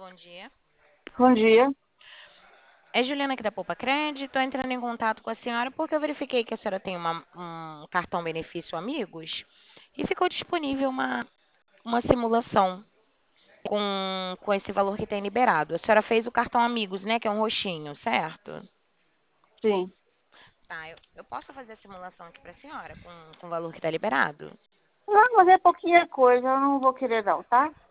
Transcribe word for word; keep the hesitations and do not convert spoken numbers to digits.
bom dia. Bom dia. É Juliana aqui da Poupa Crédito. Estou entrando em contato com a senhora porque eu verifiquei que a senhora tem uma- um cartão benefício Amigos e ficou disponível uma, uma simulação com, com esse valor que tem liberado. A senhora fez o cartão Amigos, né? Que é um roxinho, certo? Sim. Tá, eu, eu posso fazer a simulação aqui para a senhora com, com o valor que está liberado? Não, mas é pouquinha coisa, eu não vou querer não, tá?